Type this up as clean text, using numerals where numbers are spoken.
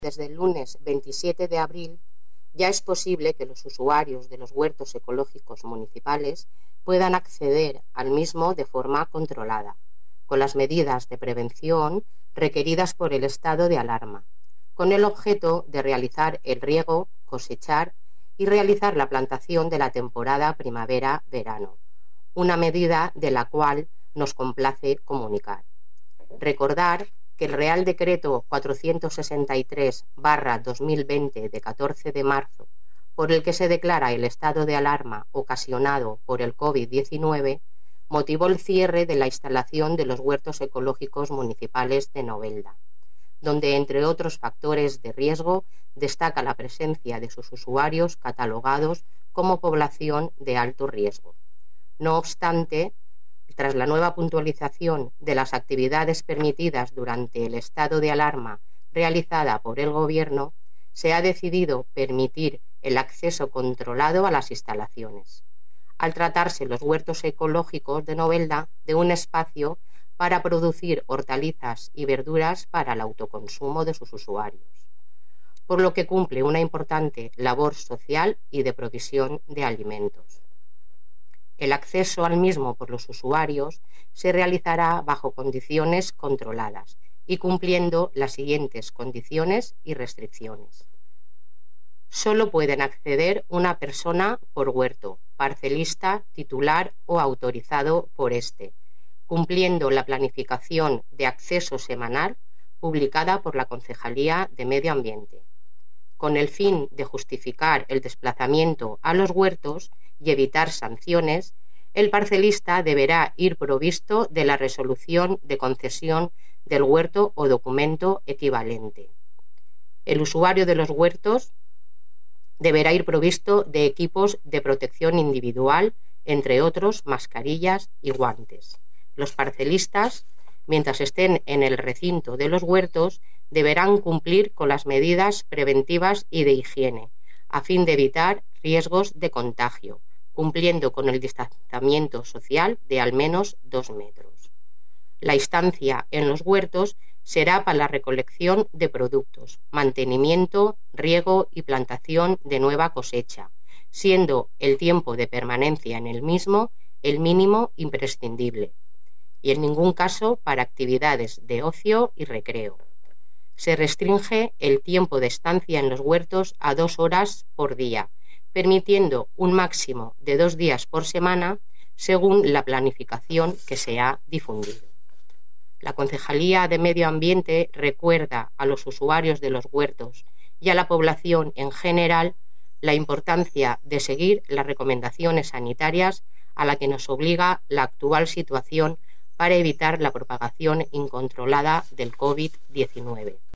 Desde el lunes 27 de abril ya es posible que los usuarios de los huertos ecológicos municipales puedan acceder al mismo de forma controlada, con las medidas de prevención requeridas por el estado de alarma, con el objeto de realizar el riego, cosechar y realizar la plantación de la temporada primavera-verano, una medida de la cual nos complace comunicar. Recordar que el Real Decreto 463/2020 de 14 de marzo, por el que se declara el estado de alarma ocasionado por el COVID-19, motivó el cierre de la instalación de los huertos ecológicos municipales de Novelda, donde, entre otros factores de riesgo, destaca la presencia de sus usuarios catalogados como población de alto riesgo. No obstante, tras la nueva puntualización de las actividades permitidas durante el estado de alarma realizada por el Gobierno, se ha decidido permitir el acceso controlado a las instalaciones, al tratarse los huertos ecológicos de Novelda de un espacio para producir hortalizas y verduras para el autoconsumo de sus usuarios, por lo que cumple una importante labor social y de provisión de alimentos. El acceso al mismo por los usuarios se realizará bajo condiciones controladas y cumpliendo las siguientes condiciones y restricciones. Solo pueden acceder una persona por huerto, parcelista, titular o autorizado por este, cumpliendo la planificación de acceso semanal publicada por la Concejalía de Medio Ambiente. Con el fin de justificar el desplazamiento a los huertos y evitar sanciones, el parcelista deberá ir provisto de la resolución de concesión del huerto o documento equivalente. El usuario de los huertos deberá ir provisto de equipos de protección individual, entre otros mascarillas y guantes. Los parcelistas, mientras estén en el recinto de los huertos, deberán cumplir con las medidas preventivas y de higiene, a fin de evitar riesgos de contagio, cumpliendo con el distanciamiento social de al menos 2 metros. La estancia en los huertos será para la recolección de productos, mantenimiento, riego y plantación de nueva cosecha, siendo el tiempo de permanencia en el mismo el mínimo imprescindible, y en ningún caso para actividades de ocio y recreo. Se restringe el tiempo de estancia en los huertos a 2 horas por día, permitiendo un máximo de 2 días por semana según la planificación que se ha difundido. La Concejalía de Medio Ambiente recuerda a los usuarios de los huertos y a la población en general la importancia de seguir las recomendaciones sanitarias a la que nos obliga la actual situación para evitar la propagación incontrolada del COVID-19.